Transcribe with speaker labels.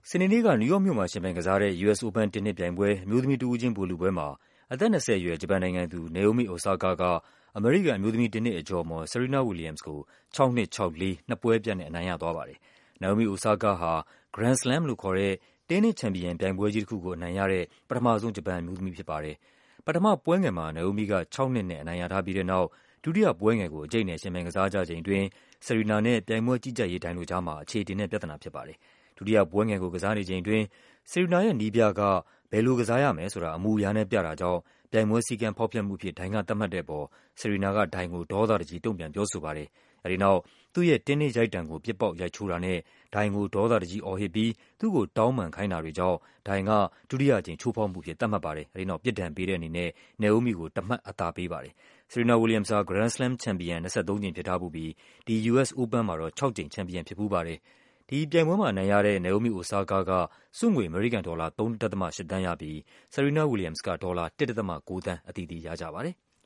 Speaker 1: စနေနေ့က နယူးယောက်မြို့မှာ ယှဉ်ပြိုင်ကစားတဲ့ US Open တင်းနစ်ပြိုင်ပွဲ အမျိုးသမီးတဦးချင်းဗိုလ်လုပွဲမှာ အသက် 20 အရွယ် ဂျပန်နိုင်ငံသူ Naomi Osaka က အမေရိကန် အမျိုးသမီး တင်းနစ်အကျော်အမော် Serena Williams ကို 6-2 6-4 နှစ်ပွဲပြတ်နဲ့ အနိုင်ရသွားပါတယ်။ Naomi Osaka ဟာ Grand Slam လို့ခေါ်တဲ့ တင်းနစ်ချန်ပီယံပြိုင်ပွဲကြီးတခုကို အနိုင်ရတဲ့ ပထမဆုံး ဂျပန်အမျိုးသမီးဖြစ်ပါတယ်။ ပထမပွဲငယ်မှာ Naomi က 6-2 နဲ့ အနိုင်ရထားပြီးတဲ့နောက် ဒုတိယပွဲငယ်ကို အကျိတ်အနယ် ယှဉ်ပြိုင်ကစားကြချိန်အတွင်း Serena နဲ့ ပြိုင်ပွဲကြီးကြပ်ရေးဒိုင်တို့ကြားမှာ အချေအတင်နဲ့ ပြဿနာဖြစ်ပါတယ်။ ဒုတိယပွဲငယ်ကို ကစားနေချိန်အတွင်း Serena ရဲ့နည်းပြက ဘယ်လိုကစားရမယ်ဆိုတာ အမူအရာနဲ့ပြတာကြောင့် ပြိုင်ပွဲစည်းကမ်း ဖောက်ဖျက်မှုအဖြစ် ဒိုင်ကသတ်မှတ်တဲ့အပေါ် Serena က ဒိုင်ကို ဒေါသတကြီး တုန့်ပြန်ပြောဆိုပါတယ်။ အဲဒီနောက် သူ့ရဲ့ တင်းနစ်ရိုက်တံကို ပစ်ပေါက် ရိုက်ချိုးတာနဲ့ ဒိုင်ကို ဒေါသတကြီးအော်ဟစ်ပြီး သူ့ကို တောင်းပန်ခိုင်းတာတွေကြောင့် ဒိုင်က ဒုတိယအကြိမ် ချိုးဖောက်မှုအဖြစ် သတ်မှတ်ပါတယ်။ အဲဒီနောက် ပြစ်ဒဏ်ပေးတဲ့အနေနဲ့ Naomi ကို တမှတ်အသာပေးပါတယ်။ Serena Williams ဟာ Grand Slam ချန်ပီယံ 23 ကြိမ်ဖြစ်ထားဖူးပြီး ဒီ US Open မှာတော့ 6 ကြိမ် ချန်ပီယံဖြစ်ဖူးပါတယ်။ ဒီပြိုင်ပွဲမှာ အနိုင်ရတဲ့ Naomi Osaka က ဆုငွေ အမေရိကန်ဒေါ်လာ 3.8 သန်းရပြီး Serena Williams က ဒေါ်လာ 1.9 သန်း အသီးသီးရကြပါတယ်။